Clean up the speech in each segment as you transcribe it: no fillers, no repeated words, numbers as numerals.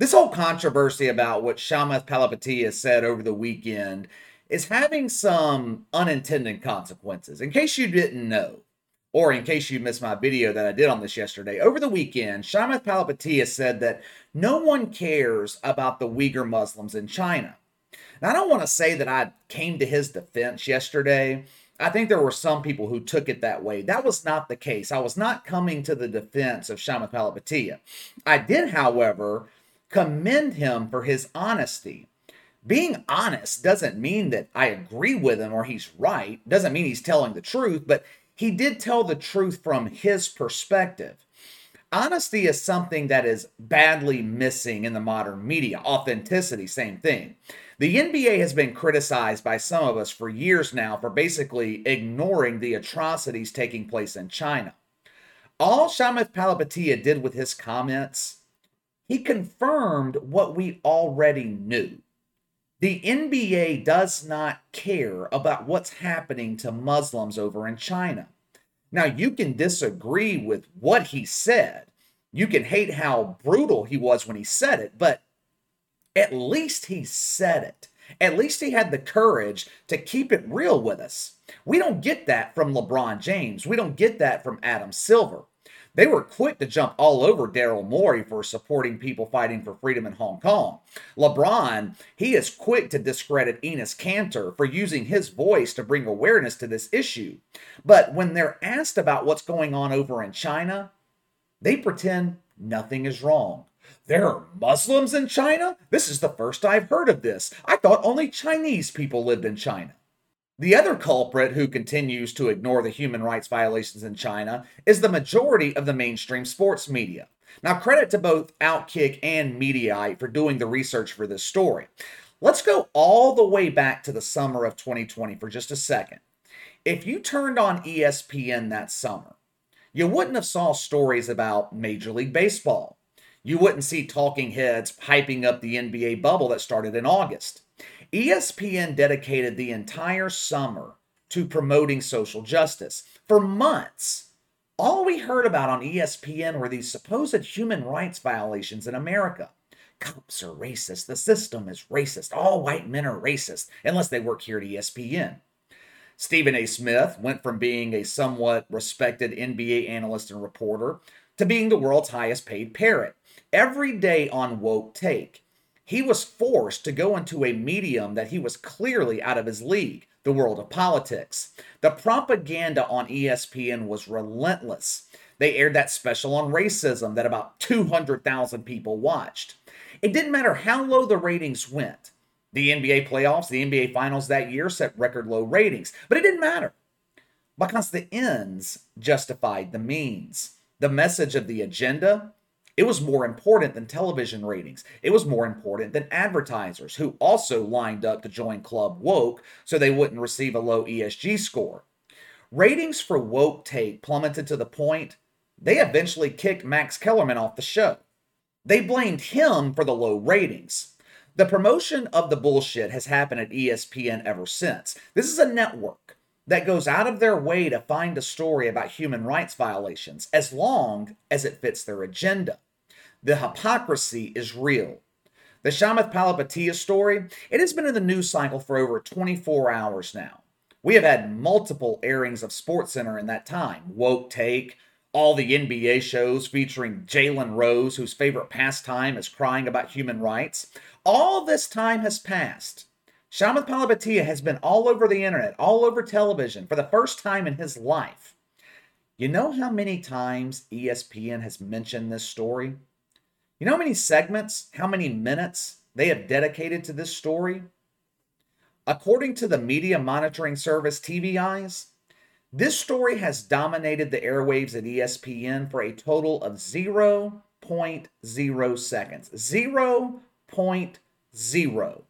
This whole controversy about what Shamath Palihapitiya said over the weekend is having some unintended consequences. In case you didn't know, or in case you missed my video that I did on this yesterday, over the weekend, Shamath Palihapitiya said that no one cares about the Uyghur Muslims in China. Now, I don't want to say that I came to his defense yesterday. I think there were some people who took it that way. That was not the case. I was not coming to the defense of Shamath Palihapitiya. I did, however, commend him for his honesty. Being honest doesn't mean that I agree with him or he's right. Doesn't mean he's telling the truth, but he did tell the truth from his perspective. Honesty is something that is badly missing in the modern media. Authenticity, same thing. The NBA has been criticized by some of us for years now for basically ignoring the atrocities taking place in China. All Shamath Palihapitiya did with his comments, he confirmed what we already knew. The NBA does not care about what's happening to Muslims over in China. Now, you can disagree with what he said. You can hate how brutal he was when he said it, but at least he said it. At least he had the courage to keep it real with us. We don't get that from LeBron James. We don't get that from Adam Silver. They were quick to jump all over Daryl Morey for supporting people fighting for freedom in Hong Kong. LeBron, he is quick to discredit Enes Kanter for using his voice to bring awareness to this issue. But when they're asked about what's going on over in China, they pretend nothing is wrong. There are Muslims in China? This is the first I've heard of this. I thought only Chinese people lived in China. The other culprit who continues to ignore the human rights violations in China is the majority of the mainstream sports media. Now, credit to both Outkick and Mediaite for doing the research for this story. Let's go all the way back to the summer of 2020 for just a second. If you turned on ESPN that summer, you wouldn't have saw stories about Major League Baseball. You wouldn't see talking heads hyping up the NBA bubble that started in August. ESPN dedicated the entire summer to promoting social justice. For months, all we heard about on ESPN were these supposed human rights violations in America. Cops are racist. The system is racist. All white men are racist, unless they work here at ESPN. Stephen A. Smith went from being a somewhat respected NBA analyst and reporter to being the world's highest paid parrot. Every day on Woke Take, he was forced to go into a medium that he was clearly out of his league, the world of politics. The propaganda on ESPN was relentless. They aired that special on racism that about 200,000 people watched. It didn't matter how low the ratings went. The NBA playoffs, the NBA finals that year set record low ratings, but it didn't matter because the ends justified the means. The message of the agenda, it was more important than television ratings. It was more important than advertisers who also lined up to join Club Woke so they wouldn't receive a low ESG score. Ratings for Woke Take plummeted to the point they eventually kicked Max Kellerman off the show. They blamed him for the low ratings. The promotion of the bullshit has happened at ESPN ever since. This is a network that goes out of their way to find a story about human rights violations as long as it fits their agenda. The hypocrisy is real. The Shamath Palihapitiya story, it has been in the news cycle for over 24 hours now. We have had multiple airings of SportsCenter in that time. Woke Take, all the NBA shows featuring Jalen Rose, whose favorite pastime is crying about human rights. All this time has passed. Shamath Palihapitiya has been all over the internet, all over television for the first time in his life. You know how many times ESPN has mentioned this story? You know how many segments, how many minutes they have dedicated to this story? According to the media monitoring service TV Eyes, this story has dominated the airwaves at ESPN for a total of 0.0 seconds. 0.0.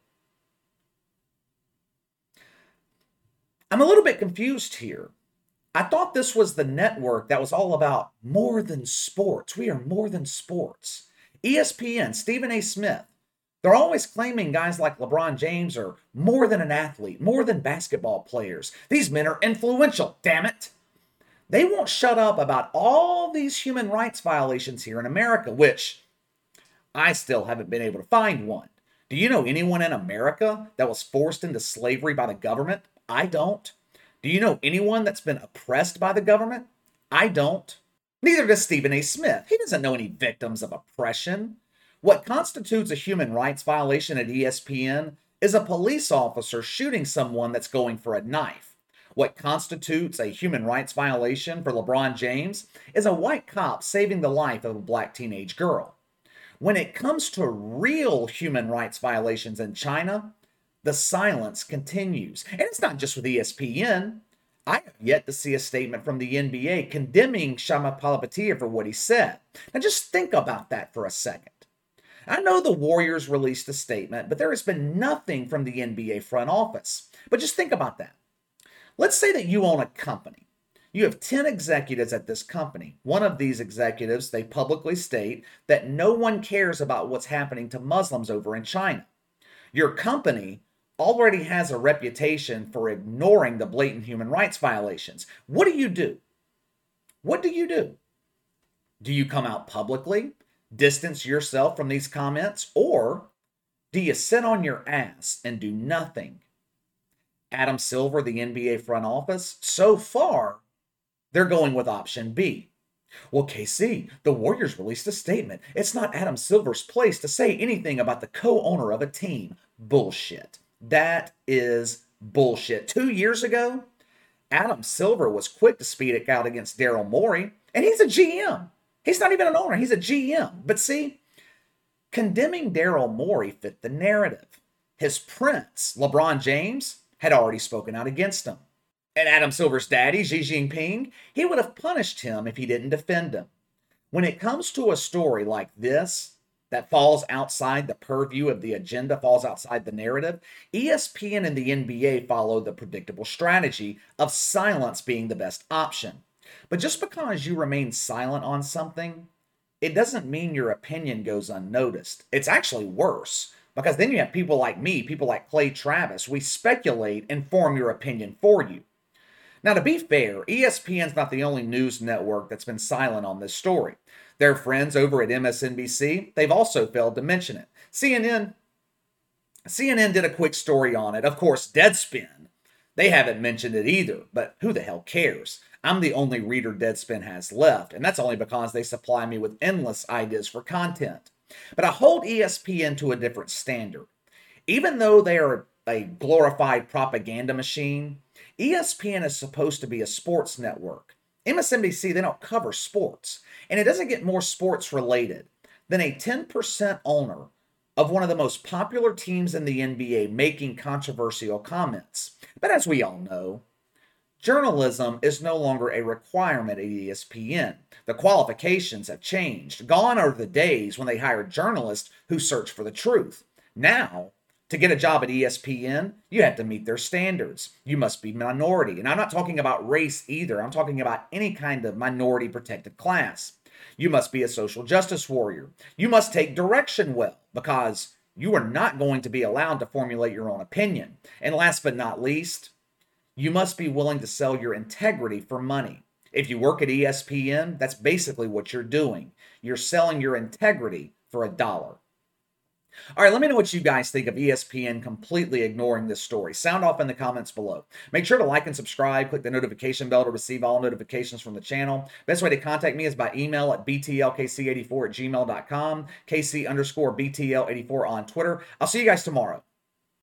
I'm a little bit confused here. I thought this was the network that was all about more than sports. We are more than sports. ESPN, Stephen A. Smith, they're always claiming guys like LeBron James are more than an athlete, more than basketball players. These men are influential, damn it. They won't shut up about all these human rights violations here in America, which I still haven't been able to find one. Do you know anyone in America that was forced into slavery by the government? I don't. Do you know anyone that's been oppressed by the government? I don't. Neither does Stephen A. Smith. He doesn't know any victims of oppression. What constitutes a human rights violation at ESPN is a police officer shooting someone that's going for a knife. What constitutes a human rights violation for LeBron James is a white cop saving the life of a black teenage girl. When it comes to real human rights violations in China, the silence continues. And it's not just with ESPN. I have yet to see a statement from the NBA condemning Shama Palihapitiya for what he said. Now just think about that for a second. I know the Warriors released a statement, but there has been nothing from the NBA front office. But just think about that. Let's say that you own a company. You have 10 executives at this company. One of these executives, they publicly state that no one cares about what's happening to Muslims over in China. Your company already has a reputation for ignoring the blatant human rights violations. What do? What do you do? Do you come out publicly, distance yourself from these comments, or do you sit on your ass and do nothing? Adam Silver, the NBA front office, so far, they're going with option B. Well, KC, the Warriors released a statement. It's not Adam Silver's place to say anything about the co-owner of a team. Bullshit. That is bullshit. 2 years ago, Adam Silver was quick to speak it out against Daryl Morey, and he's a GM. He's not even an owner, he's a GM. But see, condemning Daryl Morey fit the narrative. His prince, LeBron James, had already spoken out against him. And Adam Silver's daddy, Xi Jinping, he would have punished him if he didn't defend him. When it comes to a story like this, that falls outside the purview of the agenda, falls outside the narrative, ESPN and the NBA follow the predictable strategy of silence being the best option. But just because you remain silent on something, it doesn't mean your opinion goes unnoticed. It's actually worse, because then you have people like me, people like Clay Travis. We speculate and form your opinion for you. Now, to be fair, ESPN's not the only news network that's been silent on this story. Their friends over at MSNBC, they've also failed to mention it. CNN did a quick story on it. Of course, Deadspin, they haven't mentioned it either, but who the hell cares? I'm the only reader Deadspin has left, and that's only because they supply me with endless ideas for content. But I hold ESPN to a different standard. Even though they are a glorified propaganda machine, ESPN is supposed to be a sports network. MSNBC, they don't cover sports. And it doesn't get more sports related than a 10% owner of one of the most popular teams in the NBA making controversial comments. But as we all know, journalism is no longer a requirement at ESPN. The qualifications have changed. Gone are the days when they hired journalists who search for the truth. Now, to get a job at ESPN, you have to meet their standards. You must be minority. And I'm not talking about race either. I'm talking about any kind of minority protected class. You must be a social justice warrior. You must take direction well, because you are not going to be allowed to formulate your own opinion. And last but not least, you must be willing to sell your integrity for money. If you work at ESPN, that's basically what you're doing. You're selling your integrity for $1. All right, let me know what you guys think of ESPN completely ignoring this story. Sound off in the comments below. Make sure to like and subscribe. Click the notification bell to receive all notifications from the channel. Best way to contact me is by email at btlkc84@gmail.com, KC_BTL84 on Twitter. I'll see you guys tomorrow.